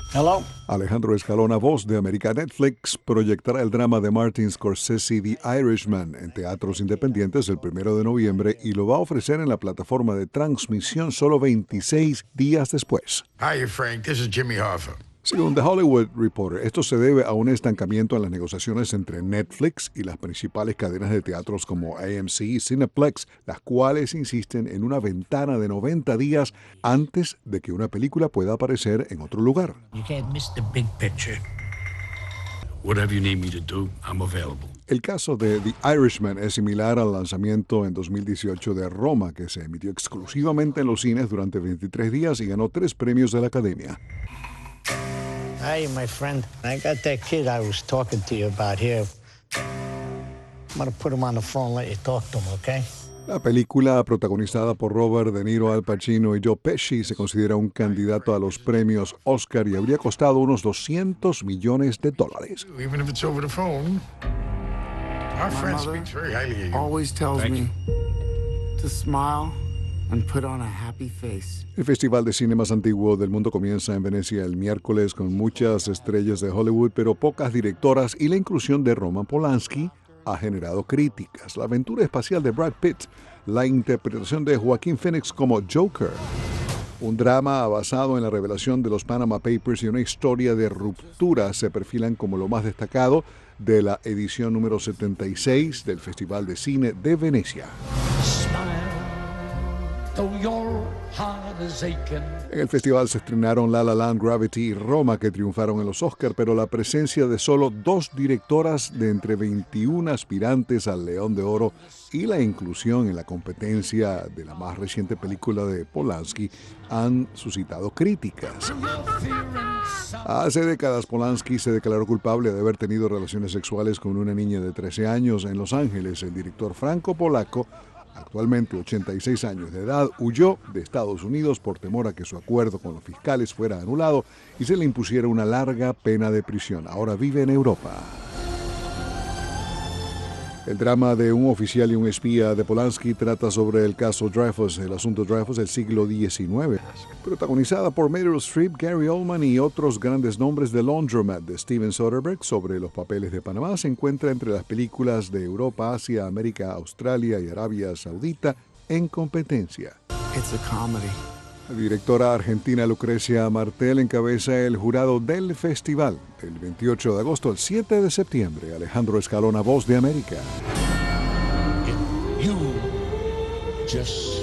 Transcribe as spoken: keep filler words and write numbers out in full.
Hello. Alejandro Escalona, voz de América. Netflix proyectará el drama de Martin Scorsese, The Irishman, en teatros independientes el primero de noviembre y lo va a ofrecer en la plataforma de transmisión solo veintiséis días después. Hi, Frank. This is Jimmy Hoffa. Según The Hollywood Reporter, esto se debe a un estancamiento en las negociaciones entre Netflix y las principales cadenas de teatros como A M C y Cineplex, las cuales insisten en una ventana de noventa días antes de que una película pueda aparecer en otro lugar. You can't miss the big picture. Whatever you need me to do, I'm available. El caso de The Irishman es similar al lanzamiento en dos mil dieciocho de Roma, que se emitió exclusivamente en los cines durante veintitrés días y ganó tres premios de la Academia. Hey, my friend, I got that kid I was talking to you about here. I'm gonna put him on the phone and let you talk to him, okay? La película, protagonizada por Robert De Niro, Al Pacino y Joe Pesci, se considera un candidato a los premios Oscar y habría costado unos doscientos millones de dólares. Even if it's over the phone. Our friend speaks very highly of you. Always tells Thank me to smile and put on a happy face. El festival de cine más antiguo del mundo comienza en Venecia el miércoles con muchas estrellas de Hollywood, pero pocas directoras, y la inclusión de Roman Polanski ha generado críticas. La aventura espacial de Brad Pitt, la interpretación de Joaquín Phoenix como Joker, un drama basado en la revelación de los Panama Papers y una historia de ruptura se perfilan como lo más destacado de la edición número setenta y seis del Festival de Cine de Venecia. En el festival se estrenaron La La Land, Gravity y Roma, que triunfaron en los Oscar, pero la presencia de solo dos directoras de entre veintiún aspirantes al León de Oro y la inclusión en la competencia de la más reciente película de Polanski han suscitado críticas. Hace décadas Polanski se declaró culpable de haber tenido relaciones sexuales con una niña de trece años en Los Ángeles. El director franco-polaco, actualmente ochenta y seis años de edad, huyó de Estados Unidos por temor a que su acuerdo con los fiscales fuera anulado y se le impusiera una larga pena de prisión. Ahora vive en Europa. El drama de un oficial y un espía de Polanski trata sobre el caso Dreyfus, el asunto Dreyfus del siglo diecinueve. Protagonizada por Meryl Streep, Gary Oldman y otros grandes nombres, de Laundromat de Steven Soderbergh sobre los papeles de Panamá se encuentra entre las películas de Europa, Asia, América, Australia y Arabia Saudita en competencia. It's a comedy. La directora argentina Lucrecia Martel encabeza el jurado del festival del veintiocho de agosto al siete de septiembre. Alejandro Escalona, Voz de América. You just